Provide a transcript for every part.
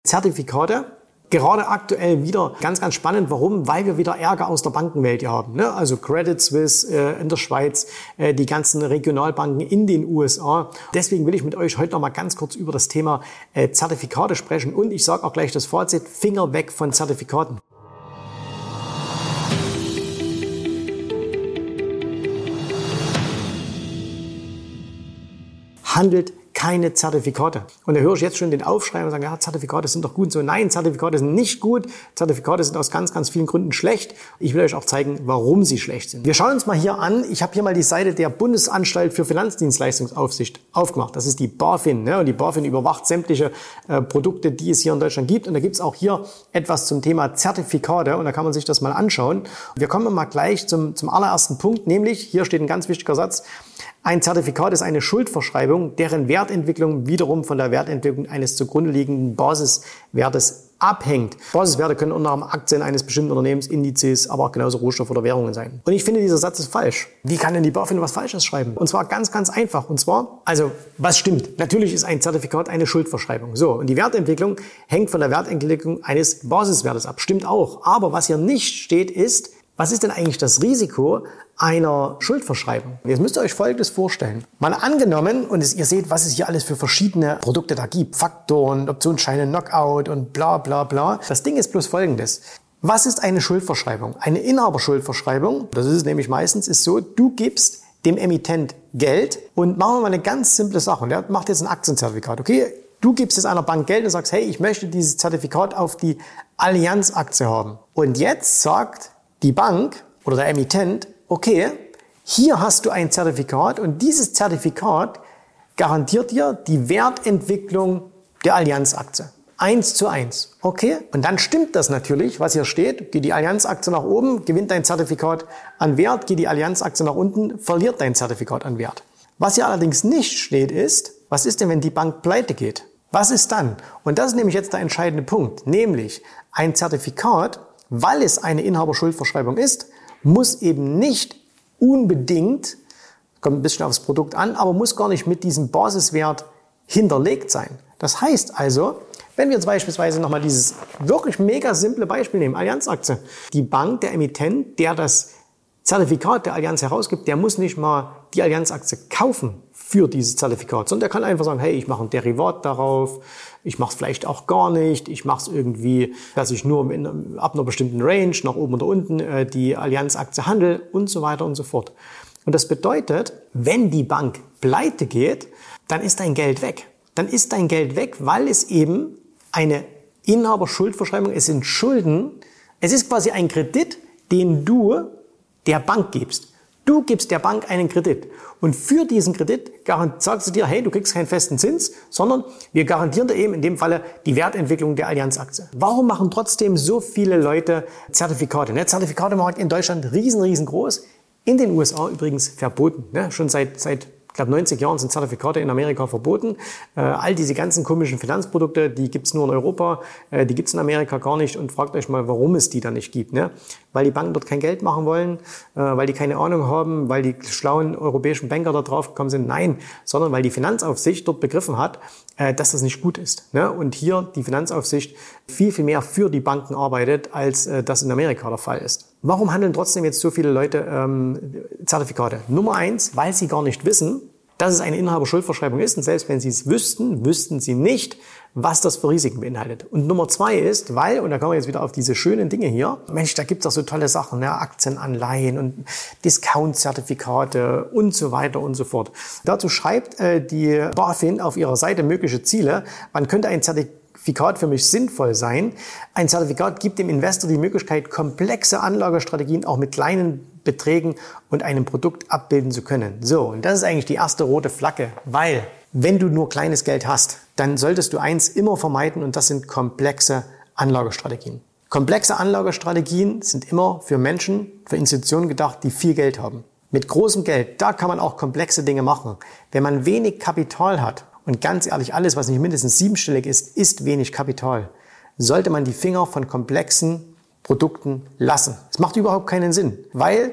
Zertifikate, gerade aktuell wieder ganz, ganz spannend. Warum? Weil wir wieder Ärger aus der Bankenwelt hier haben. Also Credit Suisse in der Schweiz, die ganzen Regionalbanken in den USA. Deswegen will ich mit euch heute noch mal ganz kurz über das Thema Zertifikate sprechen. Und ich sage auch gleich das Fazit, Finger weg von Zertifikaten. Handelt keine Zertifikate. Und da höre ich jetzt schon den Aufschrei und sagen, ja, Zertifikate sind doch gut und so. Nein, Zertifikate sind nicht gut. Zertifikate sind aus ganz, ganz vielen Gründen schlecht. Ich will euch auch zeigen, warum sie schlecht sind. Wir schauen uns mal hier an. Ich habe hier mal die Seite der Bundesanstalt für Finanzdienstleistungsaufsicht aufgemacht. Das ist die BaFin. Und die BaFin überwacht sämtliche Produkte, die es hier in Deutschland gibt. Und da gibt es auch hier etwas zum Thema Zertifikate. Und da kann man sich das mal anschauen. Wir kommen mal gleich zum allerersten Punkt. Nämlich, hier steht ein ganz wichtiger Satz. Ein Zertifikat ist eine Schuldverschreibung, deren Wertentwicklung wiederum von der Wertentwicklung eines zugrunde liegenden Basiswertes abhängt. Basiswerte können unter anderem Aktien eines bestimmten Unternehmens, Indizes, aber auch genauso Rohstoffe oder Währungen sein. Und ich finde, dieser Satz ist falsch. Wie kann denn die BaFin was Falsches schreiben? Und zwar ganz, ganz einfach. Und zwar, also was stimmt? Natürlich ist ein Zertifikat eine Schuldverschreibung. So, und die Wertentwicklung hängt von der Wertentwicklung eines Basiswertes ab. Stimmt auch. Aber was hier nicht steht, ist, was ist denn eigentlich das Risiko einer Schuldverschreibung? Jetzt müsst ihr euch Folgendes vorstellen. Mal angenommen, und ihr seht, was es hier alles für verschiedene Produkte da gibt. Faktoren, Optionsscheine, Knockout und bla bla bla. Das Ding ist bloß Folgendes. Was ist eine Schuldverschreibung? Eine Inhaberschuldverschreibung, das ist es nämlich meistens, ist so, du gibst dem Emittent Geld und machen wir mal eine ganz simple Sache. Und der macht jetzt ein Aktienzertifikat, okay? Du gibst jetzt einer Bank Geld und sagst, hey, ich möchte dieses Zertifikat auf die Allianz-Aktie haben. Und jetzt sagt die Bank oder der Emittent, okay, hier hast du ein Zertifikat und dieses Zertifikat garantiert dir die Wertentwicklung der Allianz-Aktie. 1:1. Okay? Und dann stimmt das natürlich, was hier steht. Geht die Allianz-Aktie nach oben, gewinnt dein Zertifikat an Wert. Geht die Allianz-Aktie nach unten, verliert dein Zertifikat an Wert. Was hier allerdings nicht steht ist, was ist denn, wenn die Bank pleite geht? Was ist dann? Und das ist nämlich jetzt der entscheidende Punkt. Nämlich ein Zertifikat, weil es eine Inhaberschuldverschreibung ist, muss eben nicht unbedingt, kommt ein bisschen aufs Produkt an, aber muss gar nicht mit diesem Basiswert hinterlegt sein. Das heißt also, wenn wir jetzt beispielsweise nochmal dieses wirklich mega simple Beispiel nehmen, Allianz-Aktie. Die Bank, der Emittent, der das Zertifikat der Allianz herausgibt, der muss nicht mal die Allianz-Aktie kaufen für dieses Zertifikat, sondern der kann einfach sagen, hey, ich mache ein Derivat darauf, ich mache es vielleicht auch gar nicht, ich mache es irgendwie, dass ich nur ab einer bestimmten Range, nach oben oder unten, die Allianz-Aktie handle und so weiter und so fort. Und das bedeutet, wenn die Bank pleite geht, dann ist dein Geld weg. Dann ist dein Geld weg, weil es eben eine Inhaberschuldverschreibung, es sind Schulden, es ist quasi ein Kredit, den du der Bank gibst. Du gibst der Bank einen Kredit und für diesen Kredit sagst du dir, hey, du kriegst keinen festen Zins, sondern wir garantieren dir eben in dem Falle die Wertentwicklung der Allianz-Aktie. Warum machen trotzdem so viele Leute Zertifikate? Der Zertifikatemarkt in Deutschland riesengroß, in den USA übrigens verboten. Schon seit ich glaube 90 Jahren sind Zertifikate in Amerika verboten. All diese ganzen komischen Finanzprodukte, die gibt's nur in Europa, die gibt's in Amerika gar nicht. Und fragt euch mal, warum es die da nicht gibt. Weil die Banken dort kein Geld machen wollen, weil die keine Ahnung haben, weil die schlauen europäischen Banker da drauf gekommen sind. Nein, sondern weil die Finanzaufsicht dort begriffen hat, dass das nicht gut ist. Und hier die Finanzaufsicht viel mehr für die Banken arbeitet, als das in Amerika der Fall ist. Warum handeln trotzdem jetzt so viele Leute Zertifikate? Nummer 1, weil sie gar nicht wissen, dass es eine Inhaberschuldverschreibung ist. Und selbst wenn sie es wüssten sie nicht, was das für Risiken beinhaltet. Und Nummer 2 ist, weil, und da kommen wir jetzt wieder auf diese schönen Dinge hier, Mensch, da gibt's doch so tolle Sachen, Aktienanleihen und Discount-Zertifikate und so weiter und so fort. Dazu schreibt die BaFin auf ihrer Seite mögliche Ziele. Wann könnte ein Zertifikat für mich sinnvoll sein? Ein Zertifikat gibt dem Investor die Möglichkeit, komplexe Anlagestrategien auch mit kleinen Beträgen und einem Produkt abbilden zu können. So, und das ist eigentlich die erste rote Flagge, weil wenn du nur kleines Geld hast, dann solltest du eins immer vermeiden und das sind komplexe Anlagestrategien. Komplexe Anlagestrategien sind immer für Menschen, für Institutionen gedacht, die viel Geld haben. Mit großem Geld, da kann man auch komplexe Dinge machen. Wenn man wenig Kapital hat, und ganz ehrlich, alles, was nicht mindestens siebenstellig ist, ist wenig Kapital, sollte man die Finger von komplexen Produkten lassen. Es macht überhaupt keinen Sinn, weil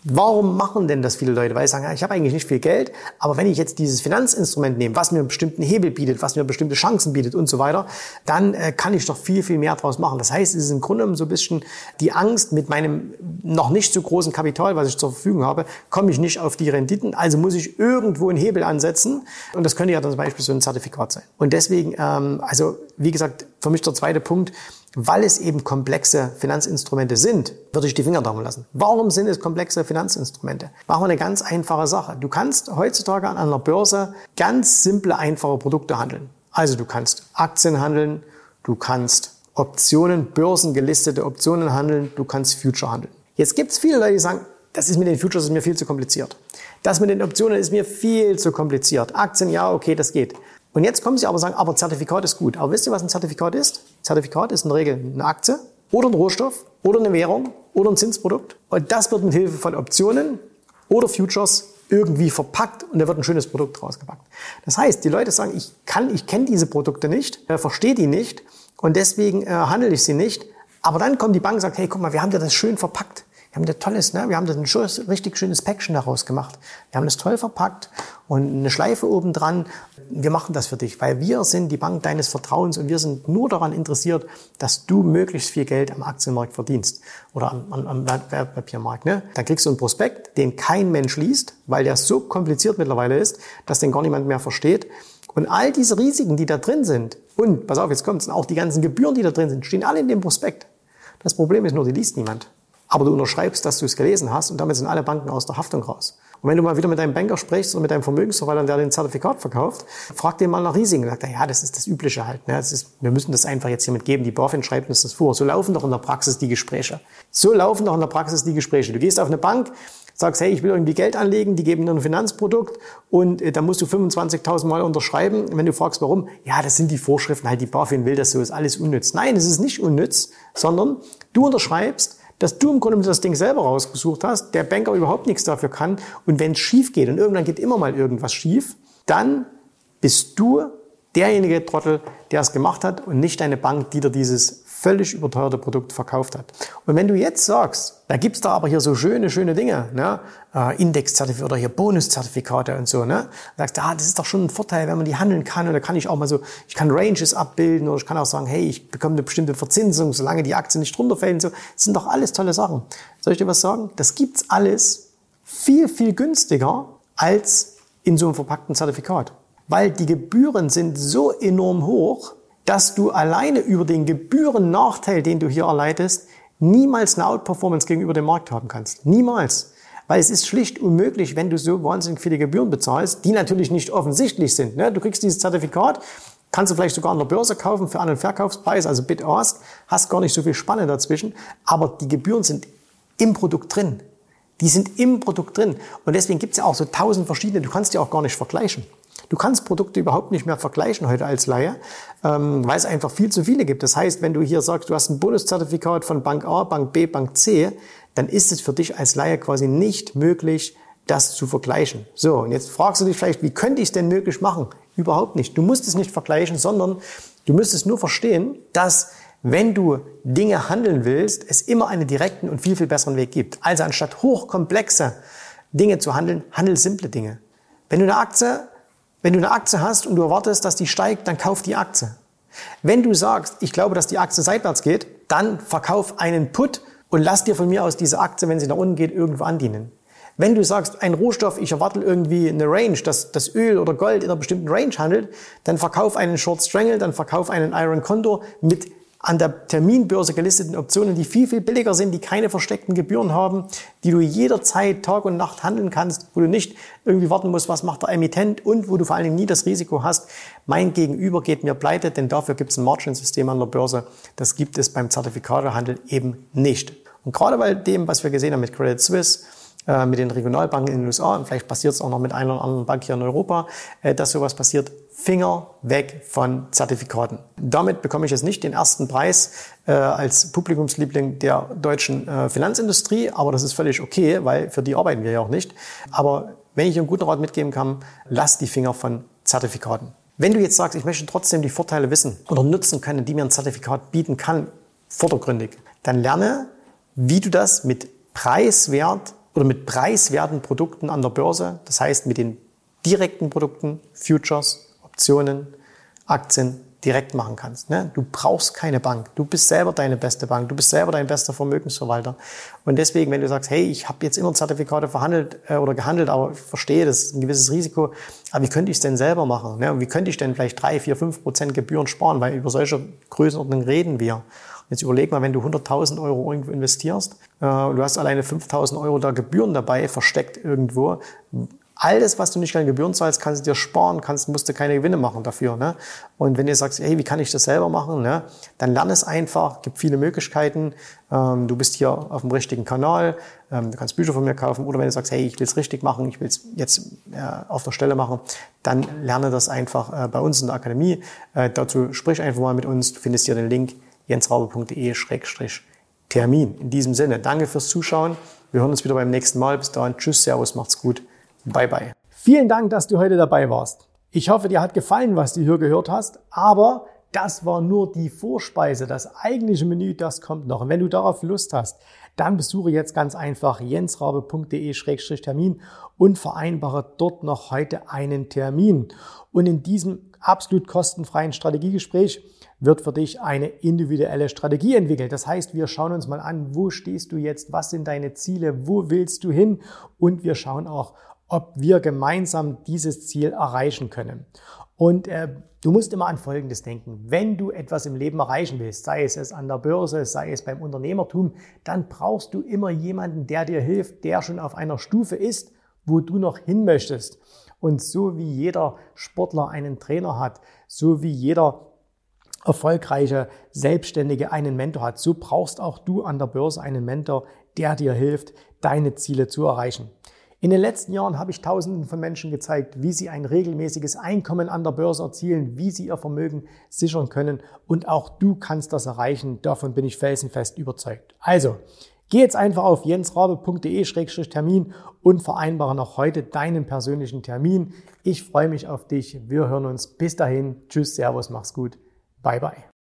Warum machen denn das viele Leute? Weil sie sagen, ja, ich habe eigentlich nicht viel Geld, aber wenn ich jetzt dieses Finanzinstrument nehme, was mir einen bestimmten Hebel bietet, was mir bestimmte Chancen bietet und so weiter, dann kann ich doch viel, viel mehr draus machen. Das heißt, es ist im Grunde genommen so ein bisschen die Angst, mit meinem noch nicht so großen Kapital, was ich zur Verfügung habe, komme ich nicht auf die Renditen, also muss ich irgendwo einen Hebel ansetzen und das könnte ja dann zum Beispiel so ein Zertifikat sein. Und deswegen, also wie gesagt, für mich der zweite Punkt, weil es eben komplexe Finanzinstrumente sind, würde ich die Finger davon lassen. Warum sind es komplexe Finanzinstrumente? Machen wir eine ganz einfache Sache. Du kannst heutzutage an einer Börse ganz simple, einfache Produkte handeln. Also du kannst Aktien handeln, du kannst Optionen, börsengelistete Optionen handeln, du kannst Future handeln. Jetzt gibt es viele Leute, die sagen, das ist mit den Futures ist mir viel zu kompliziert. Das mit den Optionen ist mir viel zu kompliziert. Aktien, ja, okay, das geht. Und jetzt kommen sie aber und sagen, aber Zertifikat ist gut. Aber wisst ihr, was ein Zertifikat ist? Zertifikat ist in der Regel eine Aktie oder ein Rohstoff oder eine Währung oder ein Zinsprodukt. Und das wird mit Hilfe von Optionen oder Futures irgendwie verpackt und da wird ein schönes Produkt rausgepackt. Das heißt, die Leute sagen, ich kenne diese Produkte nicht, verstehe die nicht und deswegen handle ich sie nicht. Aber dann kommt die Bank und sagt, hey, guck mal, wir haben dir das schön verpackt. Wir haben das tolles, ne? Wir haben das ein richtig schönes Päckchen daraus gemacht. Wir haben das toll verpackt und eine Schleife oben dran. Wir machen das für dich, weil wir sind die Bank deines Vertrauens und wir sind nur daran interessiert, dass du möglichst viel Geld am Aktienmarkt verdienst oder am Wertpapiermarkt. Ne? Dann kriegst du einen Prospekt, den kein Mensch liest, weil der so kompliziert mittlerweile ist, dass den gar niemand mehr versteht. Und all diese Risiken, die da drin sind, und pass auf, jetzt kommt's, auch die ganzen Gebühren, die da drin sind, stehen alle in dem Prospekt. Das Problem ist nur, die liest niemand. Aber du unterschreibst, dass du es gelesen hast und damit sind alle Banken aus der Haftung raus. Und wenn du mal wieder mit deinem Banker sprichst oder mit deinem Vermögensverwalter, der den Zertifikat verkauft, frag den mal nach Risiken. Sagt er, ja, das ist das Übliche halt. Ne? Wir müssen das einfach jetzt hiermit geben. Die BaFin schreibt uns das vor. So laufen doch in der Praxis die Gespräche. Du gehst auf eine Bank, sagst, hey, ich will irgendwie Geld anlegen, die geben dir ein Finanzprodukt und dann musst du 25.000 Mal unterschreiben. Und wenn du fragst, warum, ja, das sind die Vorschriften, halt die BaFin will das so, ist alles unnütz. Nein, es ist nicht unnütz, sondern du unterschreibst, dass du im Grunde das Ding selber rausgesucht hast, der Banker überhaupt nichts dafür kann und wenn es schief geht und irgendwann geht immer mal irgendwas schief, dann bist du derjenige Trottel, der es gemacht hat und nicht deine Bank, die dir dieses völlig überteuerte Produkt verkauft hat. Und wenn du jetzt sagst, da gibt's da aber hier so schöne Dinge, ne? Indexzertifikate oder hier Bonuszertifikate und so, ne? Sagst, das ist doch schon ein Vorteil, wenn man die handeln kann und da kann ich auch mal so, ich kann Ranges abbilden oder ich kann auch sagen, hey, ich bekomme eine bestimmte Verzinsung, solange die Aktie nicht runterfällt und so. Das sind doch alles tolle Sachen. Soll ich dir was sagen? Das gibt's alles viel, viel günstiger als in so einem verpackten Zertifikat. Weil die Gebühren sind so enorm hoch, dass du alleine über den Gebührennachteil, den du hier erleidest, niemals eine Outperformance gegenüber dem Markt haben kannst. Niemals. Weil es ist schlicht unmöglich, wenn du so wahnsinnig viele Gebühren bezahlst, die natürlich nicht offensichtlich sind. Ne? Du kriegst dieses Zertifikat, kannst du vielleicht sogar an der Börse kaufen für einen Verkaufspreis, also Bid-Ask, hast gar nicht so viel Spanne dazwischen, aber die Gebühren sind im Produkt drin. Die sind im Produkt drin. Und deswegen gibt es ja auch so 1000 verschiedene, du kannst die auch gar nicht vergleichen. Du kannst Produkte überhaupt nicht mehr vergleichen heute als Laie, weil es einfach viel zu viele gibt. Das heißt, wenn du hier sagst, du hast ein Bonuszertifikat von Bank A, Bank B, Bank C, dann ist es für dich als Laie quasi nicht möglich, das zu vergleichen. So, und jetzt fragst du dich vielleicht, wie könnte ich es denn möglich machen? Überhaupt nicht. Du musst es nicht vergleichen, sondern du müsstest nur verstehen, dass wenn du Dinge handeln willst, es immer einen direkten und viel, viel besseren Weg gibt. Also anstatt hochkomplexe Dinge zu handeln, handel simple Dinge. Wenn du eine Aktie hast und du erwartest, dass die steigt, dann kauf die Aktie. Wenn du sagst, ich glaube, dass die Aktie seitwärts geht, dann verkauf einen Put und lass dir von mir aus diese Aktie, wenn sie nach unten geht, irgendwo andienen. Wenn du sagst, ein Rohstoff, ich erwarte irgendwie eine Range, dass das Öl oder Gold in einer bestimmten Range handelt, dann verkauf einen Short Strangle, dann verkauf einen Iron Condor mit an der Terminbörse gelisteten Optionen, die viel, viel billiger sind, die keine versteckten Gebühren haben, die du jederzeit Tag und Nacht handeln kannst, wo du nicht irgendwie warten musst, was macht der Emittent und wo du vor allen Dingen nie das Risiko hast, mein Gegenüber geht mir pleite, denn dafür gibt es ein Margin-System an der Börse. Das gibt es beim Zertifikatehandel eben nicht. Und gerade bei dem, was wir gesehen haben mit Credit Suisse, mit den Regionalbanken in den USA und vielleicht passiert es auch noch mit einer oder anderen Bank hier in Europa, dass sowas passiert. Finger weg von Zertifikaten. Damit bekomme ich jetzt nicht den ersten Preis als Publikumsliebling der deutschen Finanzindustrie, aber das ist völlig okay, weil für die arbeiten wir ja auch nicht. Aber wenn ich einen guten Rat mitgeben kann, lass die Finger von Zertifikaten. Wenn du jetzt sagst, ich möchte trotzdem die Vorteile wissen oder nutzen können, die mir ein Zertifikat bieten kann, vordergründig, dann lerne, wie du das mit preiswert oder mit preiswerten Produkten an der Börse, das heißt mit den direkten Produkten, Futures, Optionen, Aktien direkt machen kannst. Du brauchst keine Bank. Du bist selber deine beste Bank. Du bist selber dein bester Vermögensverwalter. Und deswegen, wenn du sagst, hey, ich habe jetzt immer Zertifikate verhandelt oder gehandelt, aber ich verstehe, das ist ein gewisses Risiko, aber wie könnte ich es denn selber machen? Und wie könnte ich denn vielleicht 3, 4, 5% Gebühren sparen? Weil über solche Größenordnungen reden wir. Jetzt überleg mal, wenn du 100.000 Euro irgendwo investierst, und du hast alleine 5.000 Euro da Gebühren dabei, versteckt irgendwo. Alles, was du nicht an Gebühren zahlst, kannst du dir sparen, musst du keine Gewinne machen dafür. Ne? Und wenn du sagst, hey, wie kann ich das selber machen, ne? Dann lern es einfach, gibt viele Möglichkeiten. Du bist hier auf dem richtigen Kanal, du kannst Bücher von mir kaufen. Oder wenn du sagst, hey, ich will es richtig machen, ich will es jetzt auf der Stelle machen, dann lerne das einfach bei uns in der Akademie. Dazu sprich einfach mal mit uns. Du findest hier den Link jensrabe.de/Termin. In diesem Sinne, danke fürs Zuschauen. Wir hören uns wieder beim nächsten Mal. Bis dahin, tschüss, servus, macht's gut. Bye, bye. Vielen Dank, dass du heute dabei warst. Ich hoffe, dir hat gefallen, was du hier gehört hast, aber das war nur die Vorspeise. Das eigentliche Menü, das kommt noch. Und wenn du darauf Lust hast, dann besuche jetzt ganz einfach jensrabe.de/Termin und vereinbare dort noch heute einen Termin. Und in diesem absolut kostenfreien Strategiegespräch wird für dich eine individuelle Strategie entwickelt. Das heißt, wir schauen uns mal an, wo stehst du jetzt, was sind deine Ziele, wo willst du hin, und wir schauen auch, ob wir gemeinsam dieses Ziel erreichen können. Und du musst immer an Folgendes denken. Wenn du etwas im Leben erreichen willst, sei es an der Börse, sei es beim Unternehmertum, dann brauchst du immer jemanden, der dir hilft, der schon auf einer Stufe ist, wo du noch hin möchtest. Und so wie jeder Sportler einen Trainer hat, so wie jeder erfolgreiche Selbstständige einen Mentor hat, so brauchst auch du an der Börse einen Mentor, der dir hilft, deine Ziele zu erreichen. In den letzten Jahren habe ich Tausenden von Menschen gezeigt, wie sie ein regelmäßiges Einkommen an der Börse erzielen, wie sie ihr Vermögen sichern können, und auch du kannst das erreichen. Davon bin ich felsenfest überzeugt. Also, geh jetzt einfach auf jensrabe.de/Termin und vereinbare noch heute deinen persönlichen Termin. Ich freue mich auf dich. Wir hören uns. Bis dahin. Tschüss, servus, mach's gut. Bye, bye.